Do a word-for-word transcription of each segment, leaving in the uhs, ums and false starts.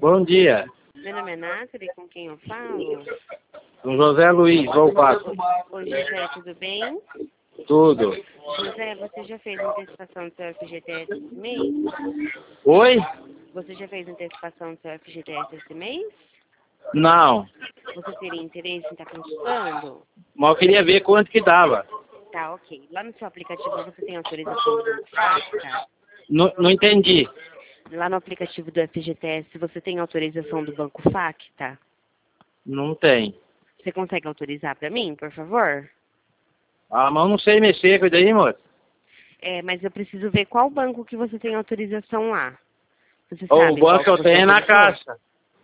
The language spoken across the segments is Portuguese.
Bom dia. Meu nome é Nathalie, com quem eu falo? Com José Luiz, Volpato. Oi, José, tudo bem? Tudo. José, você já fez antecipação do seu F G T S esse mês? Oi? Você já fez antecipação do seu F G T S esse mês? Não. Você teria interesse em estar consultando? Mas eu queria ver quanto que dava. Tá, ok. Lá no seu aplicativo você tem autorização do Banco Facta? Não, não entendi. Lá no aplicativo do F G T S você tem autorização do Banco Facta? Não tem. Você consegue autorizar para mim, por favor? Ah, mas eu não sei mexer com isso daí, moço. É, mas eu preciso ver qual banco que você tem autorização lá. Você O sabe banco que qual eu que você tenho é na autorizou? Caixa.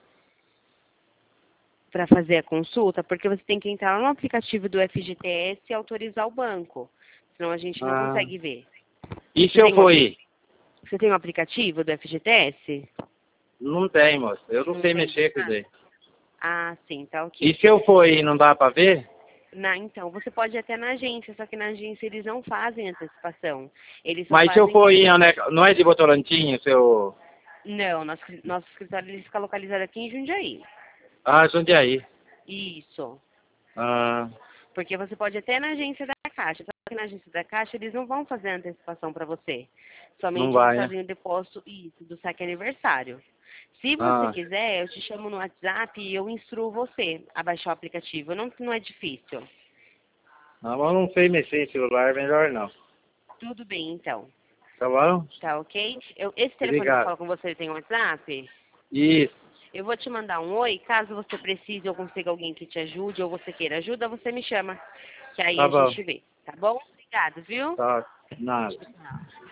Para fazer a consulta, porque você tem que entrar lá no aplicativo do F G T S e autorizar o banco. Senão a gente não Ah. consegue ver. E se Você eu tem for um- ir? Você tem um aplicativo do F G T S? Não tem, moço. Eu não, Não sei tem. mexer com isso Ah, daí. ah, sim, tá ok. E se eu for ir, não dá pra ver? Na, então, você pode ir até na agência, só que na agência eles não fazem antecipação. Eles só Mas se eu fazem... for ir, onde é- não é de Votorantim, seu... Não, nosso, nosso escritório ele fica localizado aqui em Jundiaí. Ah, Jundiaí. Isso. Ah, Porque você pode ir até na agência da Caixa. Só que na agência da Caixa eles não vão fazer antecipação para você. não Somente eles vai, né? fazem o depósito isso, do saque aniversário. Se você Ah, quiser, eu te chamo no WhatsApp e eu instruo você a baixar o aplicativo. Não, não é difícil. não, mas eu não sei mexer em celular, melhor não. Tudo bem, então. Tá bom? Tá ok? Eu, esse telefone que eu Obrigado. falo com você ele tem WhatsApp? Isso. Eu vou te mandar um oi. Caso você precise ou consiga alguém que te ajude ou você queira ajuda, você me chama. Que aí Tá a bom. gente vê. Tá bom? Obrigado, viu? Tá. Nada. Tchau.